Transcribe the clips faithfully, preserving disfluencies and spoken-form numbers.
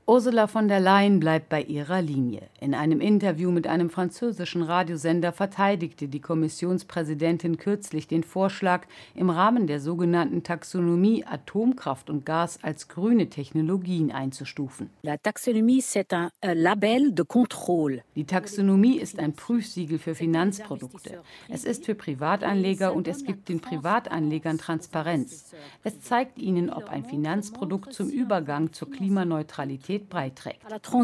Ursula von der Leyen bleibt bei ihrer Linie. In einem Interview mit einem französischen Radiosender verteidigte die Kommissionspräsidentin kürzlich den Vorschlag, im Rahmen der sogenannten Taxonomie Atomkraft und Gas als grüne Technologien einzustufen. La taxonomie, c'est un label de contrôle. Die Taxonomie ist ein Prüfsiegel für Finanzprodukte. Es ist für Privatanleger und es gibt den Privatanlegern Transparenz. Es zeigt ihnen, ob ein Finanzprodukt zum Übergang zur Klimaneutralität beiträgt.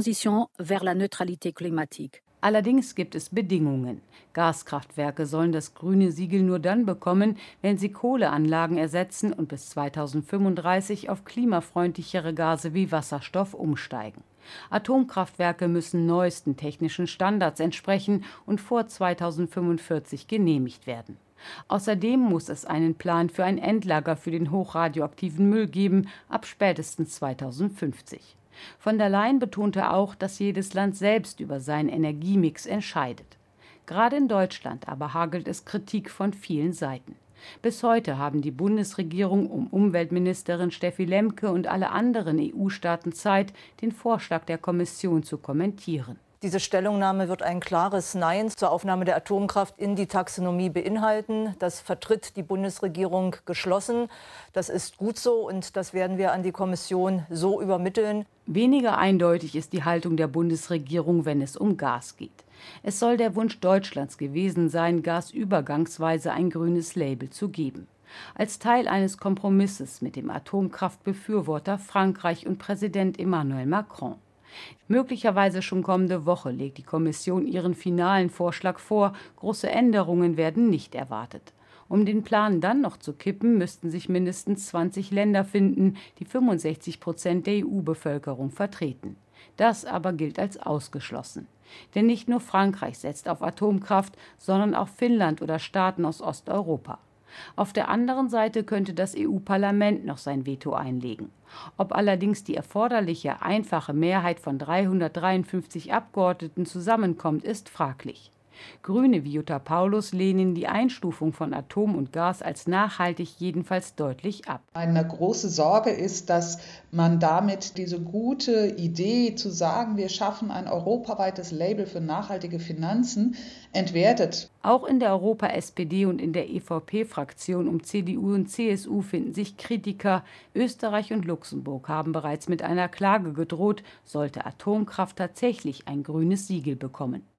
Allerdings gibt es Bedingungen. Gaskraftwerke sollen das grüne Siegel nur dann bekommen, wenn sie Kohleanlagen ersetzen und bis zweitausendfünfunddreißig auf klimafreundlichere Gase wie Wasserstoff umsteigen. Atomkraftwerke müssen neuesten technischen Standards entsprechen und vor zweitausendfünfundvierzig genehmigt werden. Außerdem muss es einen Plan für ein Endlager für den hochradioaktiven Müll geben, ab spätestens zweitausendfünfzig. Von der Leyen betonte auch, dass jedes Land selbst über seinen Energiemix entscheidet. Gerade in Deutschland aber hagelt es Kritik von vielen Seiten. Bis heute haben die Bundesregierung um Umweltministerin Steffi Lemke und alle anderen E U-Staaten Zeit, den Vorschlag der Kommission zu kommentieren. Diese Stellungnahme wird ein klares Nein zur Aufnahme der Atomkraft in die Taxonomie beinhalten. Das vertritt die Bundesregierung geschlossen. Das ist gut so und das werden wir an die Kommission so übermitteln. Weniger eindeutig ist die Haltung der Bundesregierung, wenn es um Gas geht. Es soll der Wunsch Deutschlands gewesen sein, Gas übergangsweise ein grünes Label zu geben. Als Teil eines Kompromisses mit dem Atomkraftbefürworter Frankreich und Präsident Emmanuel Macron. Möglicherweise schon kommende Woche legt die Kommission ihren finalen Vorschlag vor. Große Änderungen werden nicht erwartet. Um den Plan dann noch zu kippen, müssten sich mindestens zwanzig Länder finden, die fünfundsechzig Prozent der E U-Bevölkerung vertreten. Das aber gilt als ausgeschlossen. Denn nicht nur Frankreich setzt auf Atomkraft, sondern auch Finnland oder Staaten aus Osteuropa. Auf der anderen Seite könnte das E U-Parlament noch sein Veto einlegen. Ob allerdings die erforderliche einfache Mehrheit von dreihundertdreiundfünfzig Abgeordneten zusammenkommt, ist fraglich. Grüne wie Jutta Paulus lehnen die Einstufung von Atom und Gas als nachhaltig jedenfalls deutlich ab. Eine große Sorge ist, dass man damit diese gute Idee zu sagen, wir schaffen ein europaweites Label für nachhaltige Finanzen, entwertet. Auch in der Europa-S P D und in der E V P-Fraktion um C D U und C S U finden sich Kritiker. Österreich und Luxemburg haben bereits mit einer Klage gedroht, sollte Atomkraft tatsächlich ein grünes Siegel bekommen.